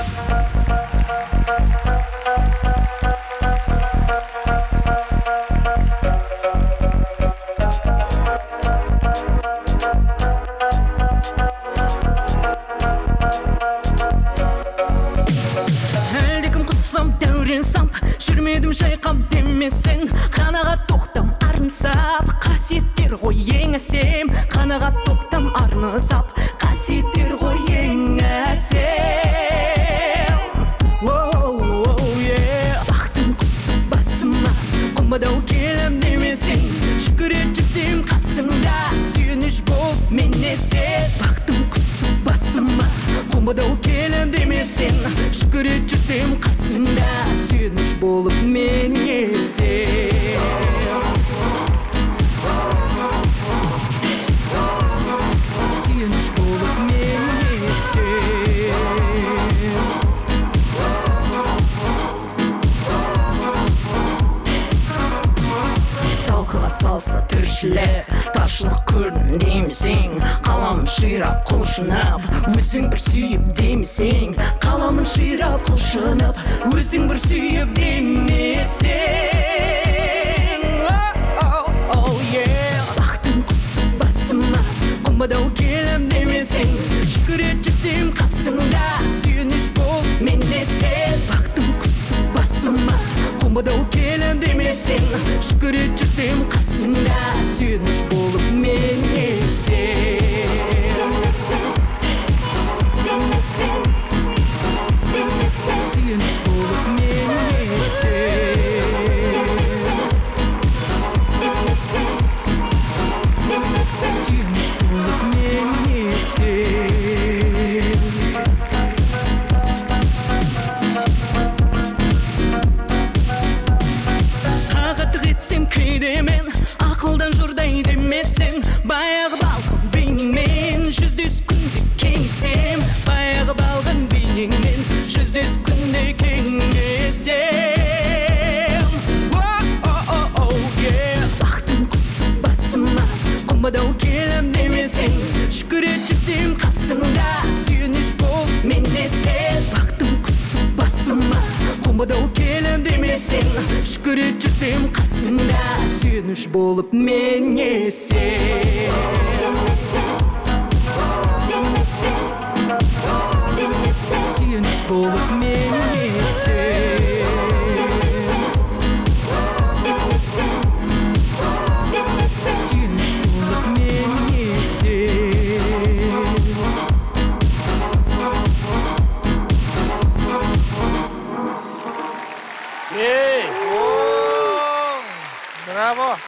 Жүрмедім жайқап демесең, қанағат тоқтам арнысап, қасиеттер ғой ең әсем. Қанағат тоқтам арнысап, қасиеттер ғой ең әсем. Бақтың құсы басыма, қонбадау келем демесең, шүкір ет жүрсем қасыңда, сүйеніш болып мен есе. Бақтың құсы басыма, қонбадау келем демесең, шүкір ет жүрсем қасыңда, сүйеніш болып мен есе. Сүйеніш болып мен есе. Талқыға салса тіршілік, таршылық көрдім демесең, қаламын ширап құлшынып, өзің бір сүйіп демесең, қаламын ширап құлшынып, өзің бір сүйіп демесең. Бақтың құсы басыма, қонбадау келем демесең, шүкір ет жүрсем қасыңда, сүйеніш болып мен есе. Бақтың құсы басыма, қонбадау келем демесең, шүкір ет жүрсем қасыңда, сүйеніш болып мен есе. Сүйеніш болып мен есе. Сүйеніш болып мен есе. Ағаттық етсем кейде мен, ақылдан жұрдай демесең, баяғы балғын бейнеңмен жүздес күнде кеңсем. Баяғы балғын бейнеңмен жүздес күнде кеңесем. Бақтың құсы басыма, қонбадау келем демесең, шүкір ет жүрсем қасыңда, сүйеніш болып мен есе. Бақтың құсы басыма, қонбадау келем демесең, шүкір ет жүрсем қасыңда, сүйеніш болып мен есе. Сүйеніш болып мен есе. Сүйеніш болып мен есе. Браво!